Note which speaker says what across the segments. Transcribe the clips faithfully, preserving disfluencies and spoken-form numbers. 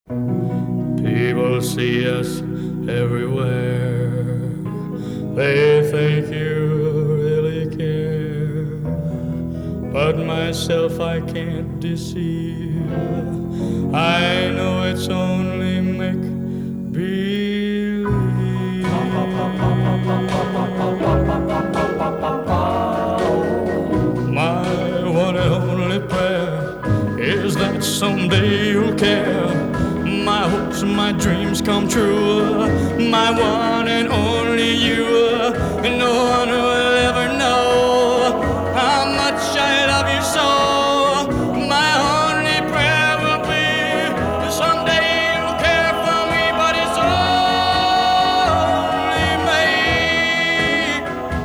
Speaker 1: People see us everywhere. They think you really care. But myself I can't deceive. I know it's only make believe. My one and only prayer is that someday you'll care. My hopes and my dreams come true. My one and only you. No one will ever know how much I love you so. My only prayer will be someday you'll care for me, but it's only make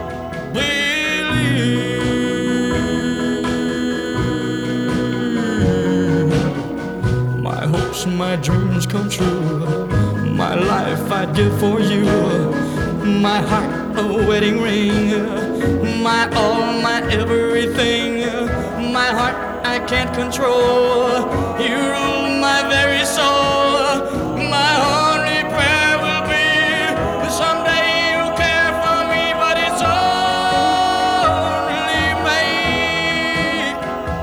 Speaker 1: believe. My hopes and my dreams come true. My life I'd give for you. My heart a wedding ring. My all, my everything. My heart I can't control. You rule my very soul. My only prayer will be someday you'll care for me, but it's only make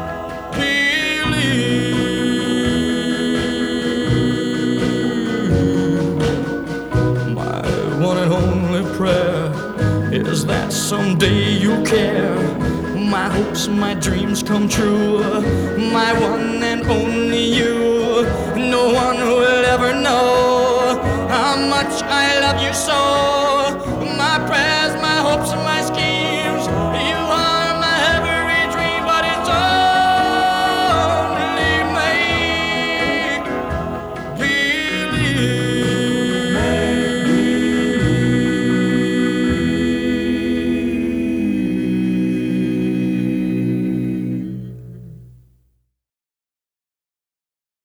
Speaker 1: believe. My one and only prayer is that someday you'll care. My hopes, my dreams come true. My one and only you. No one will ever know how much I love you so.